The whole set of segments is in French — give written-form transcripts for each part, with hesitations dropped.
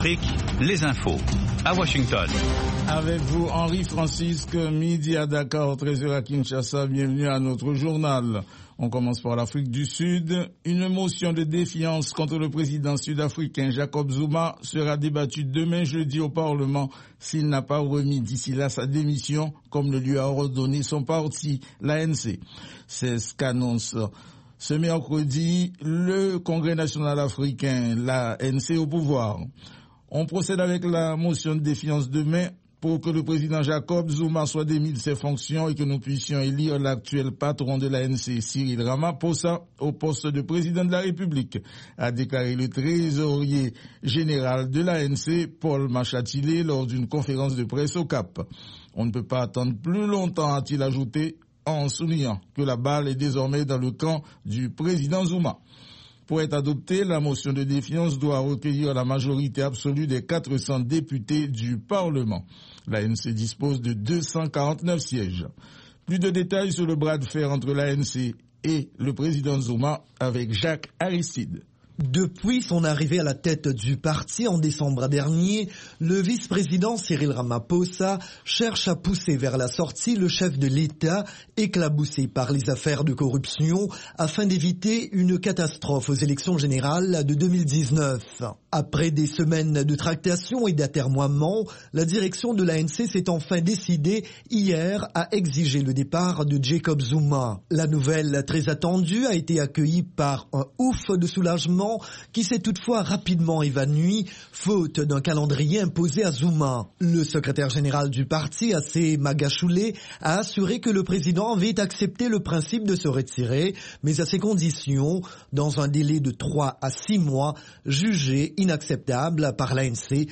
Les infos à Washington. Avec vous, Henri Francisque, midi à Dakar, 13h à Kinshasa. Bienvenue à notre journal. On commence par l'Afrique du Sud. Une motion de défiance contre le président sud-africain Jacob Zuma sera débattue demain jeudi au Parlement s'il n'a pas remis d'ici là sa démission, comme le lui a ordonné son parti, l'ANC. C'est ce qu'annonce ce mercredi le Congrès national africain, l'ANC au pouvoir. On procède avec la motion de défiance demain pour que le président Jacob Zuma soit démis de ses fonctions et que nous puissions élire l'actuel patron de l'ANC, Cyril Ramaphosa, au poste de président de la République, a déclaré le trésorier général de l'ANC, Paul Machatilé, lors d'une conférence de presse au Cap. On ne peut pas attendre plus longtemps, a-t-il ajouté, en soulignant que la balle est désormais dans le camp du président Zuma. Pour être adoptée, la motion de défiance doit recueillir la majorité absolue des 400 députés du Parlement. L'ANC dispose de 249 sièges. Plus de détails sur le bras de fer entre l'ANC et le président Zuma avec Jacques Aristide. Depuis son arrivée à la tête du parti en décembre dernier, le vice-président Cyril Ramaphosa cherche à pousser vers la sortie le chef de l'État, éclaboussé par les affaires de corruption, afin d'éviter une catastrophe aux élections générales de 2019. Après des semaines de tractations et d'atermoiements, la direction de l'ANC s'est enfin décidée hier à exiger le départ de Jacob Zuma. La nouvelle très attendue a été accueillie par un ouf de soulagement qui s'est toutefois rapidement évanoui, faute d'un calendrier imposé à Zuma. Le secrétaire général du parti, Assé Magashule, a assuré que le président avait accepté le principe de se retirer, mais à ses conditions, dans un délai de 3 à 6 mois, jugé inacceptable par l'ANC.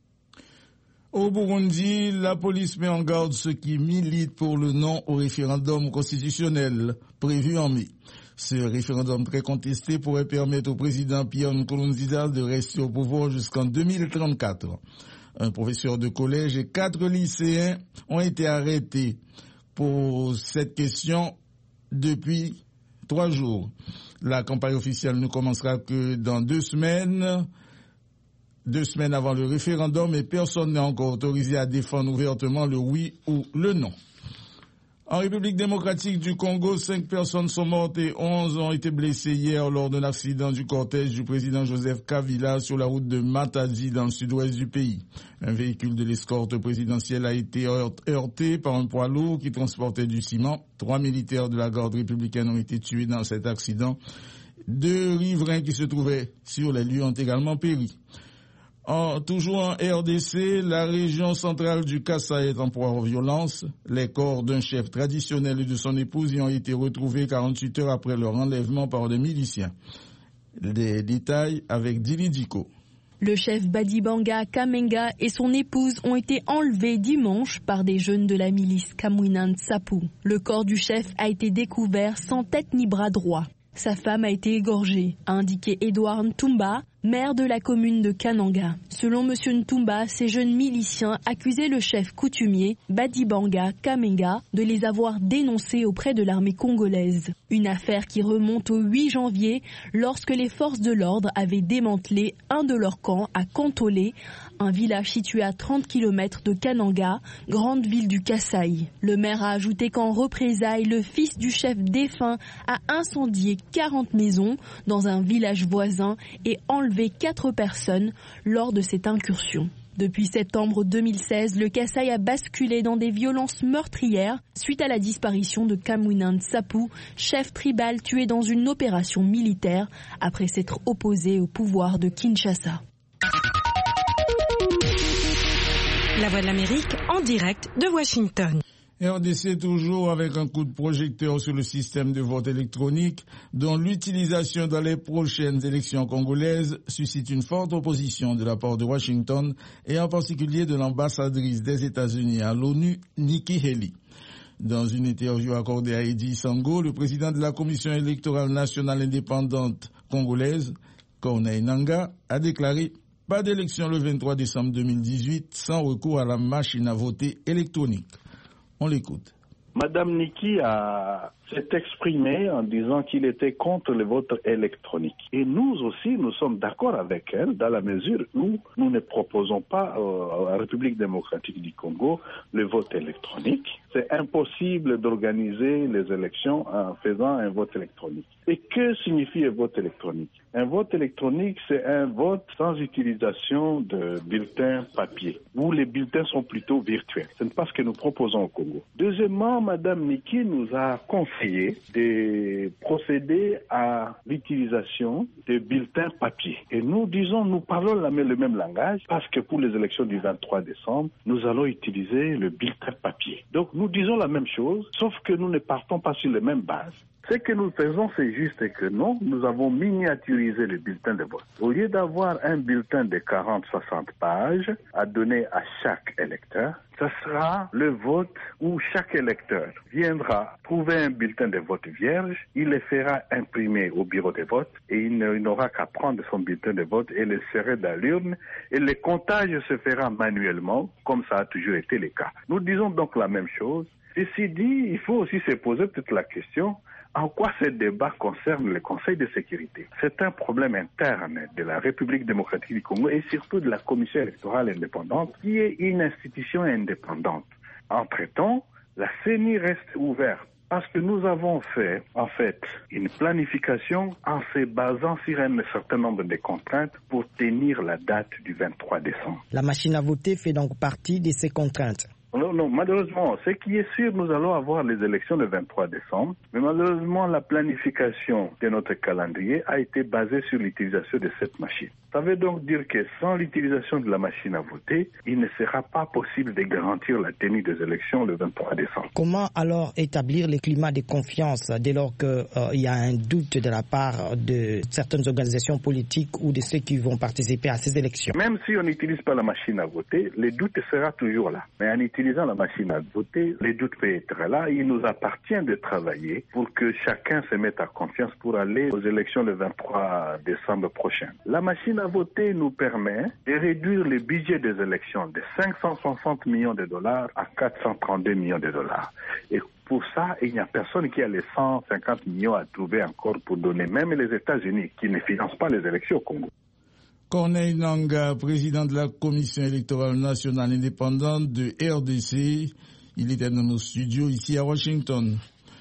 Au Burundi, la police met en garde ceux qui militent pour le non au référendum constitutionnel prévu en mai. Ce référendum très contesté pourrait permettre au président Pierre Nkurunziza de rester au pouvoir jusqu'en 2034. Un professeur de collège et 4 lycéens ont été arrêtés pour cette question depuis 3 jours. La campagne officielle ne commencera que dans 2 semaines. 2 semaines avant le référendum, et personne n'est encore autorisé à défendre ouvertement le oui ou le non. En République démocratique du Congo, 5 personnes sont mortes et 11 ont été blessées hier lors d'un accident du cortège du président Joseph Kabila sur la route de Matadi dans le sud-ouest du pays. Un véhicule de l'escorte présidentielle a été heurté par un poids lourd qui transportait du ciment. 3 militaires de la garde républicaine ont été tués dans cet accident. 2 riverains qui se trouvaient sur les lieux ont également péri. Toujours en RDC, la région centrale du Kasaï est en proie aux violences. Les corps d'un chef traditionnel et de son épouse y ont été retrouvés 48 heures après leur enlèvement par des miliciens. Des détails avec Dili Diko. Le chef Badibanga Kamenga et son épouse ont été enlevés dimanche par des jeunes de la milice Kamwina Nsapu. Le corps du chef a été découvert sans tête ni bras droit. Sa femme a été égorgée, a indiqué Edouard Ntumba, maire de la commune de Kananga. Selon M. Ntumba, ces jeunes miliciens accusaient le chef coutumier, Badibanga Kamenga, de les avoir dénoncés auprès de l'armée congolaise. Une affaire qui remonte au 8 janvier, lorsque les forces de l'ordre avaient démantelé un de leurs camps à Kantolé, un village situé à 30 km de Kananga, grande ville du Kasaï. Le maire a ajouté qu'en représailles, le fils du chef défunt a incendié 40 maisons dans un village voisin et enlevé 4 personnes lors de cette incursion. Depuis septembre 2016, le Kasaï a basculé dans des violences meurtrières suite à la disparition de Kamwina Nsapu, chef tribal tué dans une opération militaire après s'être opposé au pouvoir de Kinshasa. La Voix de l'Amérique en direct de Washington. RDC toujours avec un coup de projecteur sur le système de vote électronique dont l'utilisation dans les prochaines élections congolaises suscite une forte opposition de la part de Washington et en particulier de l'ambassadrice des États-Unis à l'ONU, Nikki Haley. Dans une interview accordée à Eddy Sango, le président de la Commission électorale nationale indépendante congolaise, Corneille Nangaa, a déclaré « Pas d'élection le 23 décembre 2018 sans recours à la machine à voter électronique ». On l'écoute. Madame Nikki a s'est exprimée en disant qu'il était contre le vote électronique. Et nous aussi, nous sommes d'accord avec elle dans la mesure où nous ne proposons pas à la République démocratique du Congo le vote électronique. C'est impossible d'organiser les élections en faisant un vote électronique. Et que signifie un vote électronique? Un vote électronique, c'est un vote sans utilisation de bulletins papier, où les bulletins sont plutôt virtuels. Ce n'est pas ce que nous proposons au Congo. Deuxièmement, Mme Niki nous a conseillé de procéder à l'utilisation de bulletins papier. Et nous disons, nous parlons le même langage, parce que pour les élections du 23 décembre, nous allons utiliser le bulletin papier. Donc nous disons la même chose, sauf que nous ne partons pas sur les mêmes bases. Ce que nous faisons, c'est juste que non, nous avons miniaturisé le bulletin de vote. Au lieu d'avoir un bulletin de 40-60 pages à donner à chaque électeur, ce sera le vote où chaque électeur viendra trouver un bulletin de vote vierge, il le fera imprimer au bureau de vote et il n'aura qu'à prendre son bulletin de vote et le serrer dans l'urne et le comptage se fera manuellement, comme ça a toujours été le cas. Nous disons donc la même chose. Ceci dit, il faut aussi se poser peut-être la question, en quoi ce débat concerne le Conseil de sécurité? C'est un problème interne de la République démocratique du Congo et surtout de la Commission électorale indépendante, qui est une institution indépendante. Entre-temps, la CENI reste ouverte parce que nous avons fait, en fait, une planification en se basant sur un certain nombre de contraintes pour tenir la date du 23 décembre. La machine à voter fait donc partie de ces contraintes. Non, malheureusement, ce qui est sûr, nous allons avoir les élections le 23 décembre, mais malheureusement, la planification de notre calendrier a été basée sur l'utilisation de cette machine. Ça veut donc dire que sans l'utilisation de la machine à voter, il ne sera pas possible de garantir la tenue des élections le 23 décembre. Comment alors établir le climat de confiance dès lors qu'il y a un doute de la part de certaines organisations politiques ou de ceux qui vont participer à ces élections? Même si on n'utilise pas la machine à voter, le doute sera toujours là. Mais en utilisant la machine à voter, le doute peut être là. Il nous appartient de travailler pour que chacun se mette à confiance pour aller aux élections le 23 décembre prochain. La machine à voter nous permet de réduire le budget des élections de 560 millions de dollars à 432 millions de dollars. Et pour ça, il n'y a personne qui a les 150 millions à trouver encore pour donner, même les États-Unis qui ne financent pas les élections au Congo. Corneille Nangaa, président de la Commission électorale nationale indépendante de RDC, il était dans nos studios ici à Washington.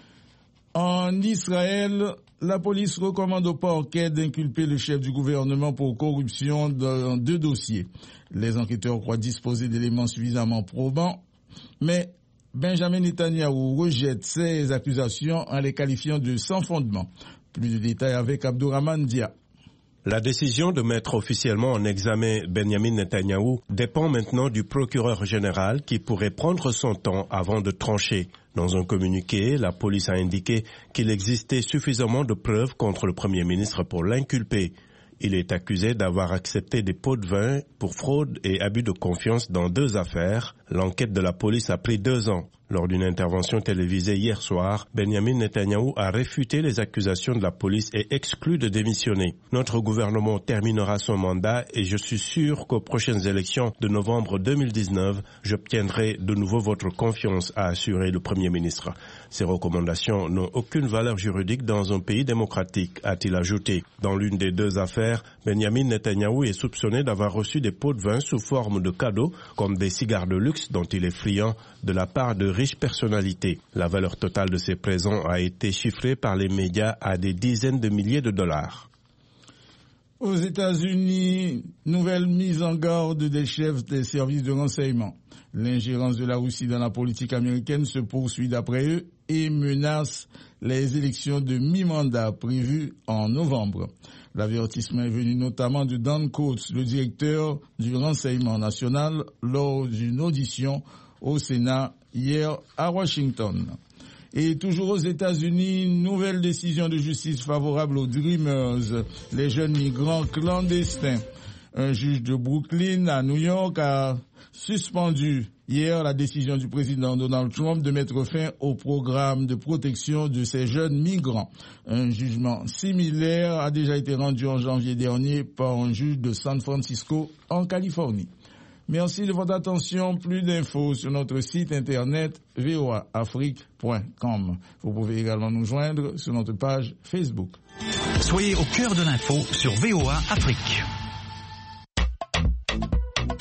En Israël, la police recommande au parquet d'inculper le chef du gouvernement pour corruption dans 2 dossiers. Les enquêteurs croient disposer d'éléments suffisamment probants, mais Benjamin Netanyahou rejette ces accusations en les qualifiant de sans fondement. Plus de détails avec Abdourahmane Dia. La décision de mettre officiellement en examen Benjamin Netanyahou dépend maintenant du procureur général qui pourrait prendre son temps avant de trancher. Dans un communiqué, la police a indiqué qu'il existait suffisamment de preuves contre le Premier ministre pour l'inculper. Il est accusé d'avoir accepté des pots de vin pour fraude et abus de confiance dans 2 affaires. L'enquête de la police a pris 2 ans. Lors d'une intervention télévisée hier soir, Benjamin Netanyahou a réfuté les accusations de la police et exclu de démissionner. Notre gouvernement terminera son mandat et je suis sûr qu'aux prochaines élections de novembre 2019, j'obtiendrai de nouveau votre confiance, a assuré le Premier ministre. Ces recommandations n'ont aucune valeur juridique dans un pays démocratique, a-t-il ajouté. Dans l'une des 2 affaires, Benjamin Netanyahou est soupçonné d'avoir reçu des pots de vin sous forme de cadeaux, comme des cigares de luxe dont il est friand, de la part de riches personnalités. La valeur totale de ces présents a été chiffrée par les médias à des dizaines de milliers de dollars. Aux États-Unis, nouvelle mise en garde des chefs des services de renseignement. L'ingérence de la Russie dans la politique américaine se poursuit d'après eux et menace les élections de mi-mandat prévues en novembre. L'avertissement est venu notamment de Dan Coats, le directeur du renseignement national, lors d'une audition au Sénat hier à Washington. Et toujours aux États-Unis, nouvelle décision de justice favorable aux Dreamers, les jeunes migrants clandestins. Un juge de Brooklyn à New York a suspendu hier la décision du président Donald Trump de mettre fin au programme de protection de ces jeunes migrants. Un jugement similaire a déjà été rendu en janvier dernier par un juge de San Francisco en Californie. Merci de votre attention. Plus d'infos sur notre site internet voaafrique.com. Vous pouvez également nous joindre sur notre page Facebook. Soyez au cœur de l'info sur VOA Afrique.